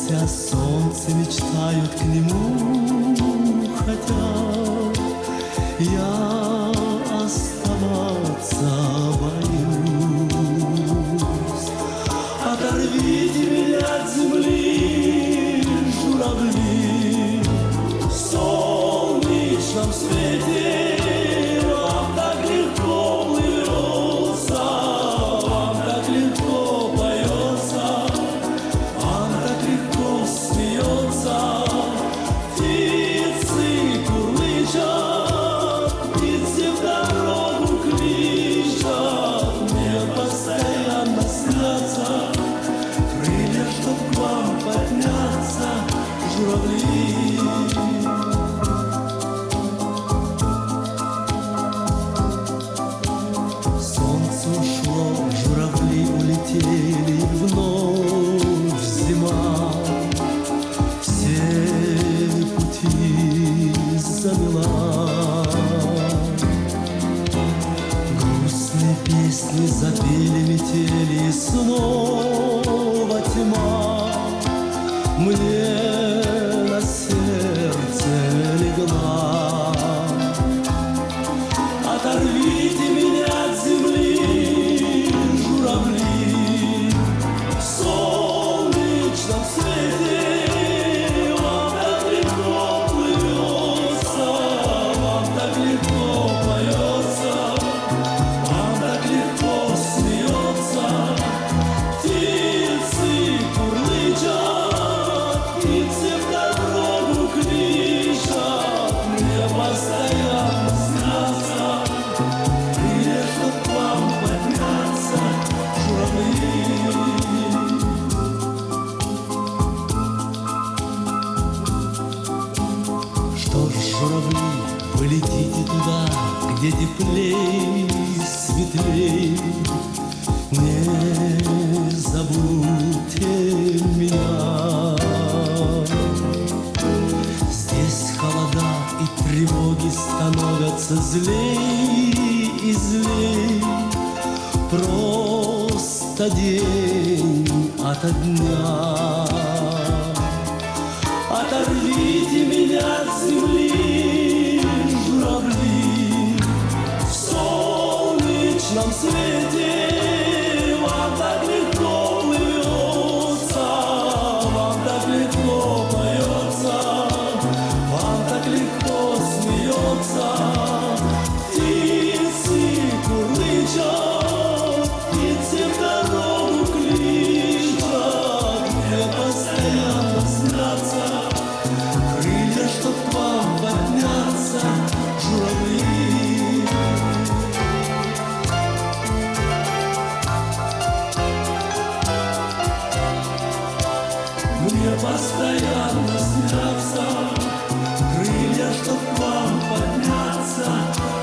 о солнце мечтают, к нему хотят. Я оставаться боюсь. Оторвите меня от земли, журавли, в солнечном свете. Вам так легко плывется, вам так легко поется, вам так легко смеется. Птицы курлычат, птицы в дорогу кличат. Мне постоянно снятся крылья, чтоб к вам подняться, журавли. Солнце ушло, журавли улетели, вновь зима все пути замела. Грустные песни запели метели, и снова тьма мне на сердце легла. Оторвите меня от земли, журавли, в солнечном свете. Вам так легко плывется, вам так легко поется, вам так легко смеется. Птицы курлычат, птицы в дорогу кличат. Мне постоянно снятся крылья, чтоб к вам подняться, журавли. Что ж, журавли, вы летите туда, где теплей, светлей. Не забудьте меня. Здесь холода и тревоги становятся злей и злей. Просто день ото дня. Оторвите меня от земли, журавли, в солнечном свете. Вам так легко плывется, вам так легко поется, вам так легко смеется. Птицы курлычат, птицы в дорогу кличат. Мне постоянно снятся крылья, чтоб к вам подняться, журавли. Мне постоянно снятся крылья, чтоб к вам подняться,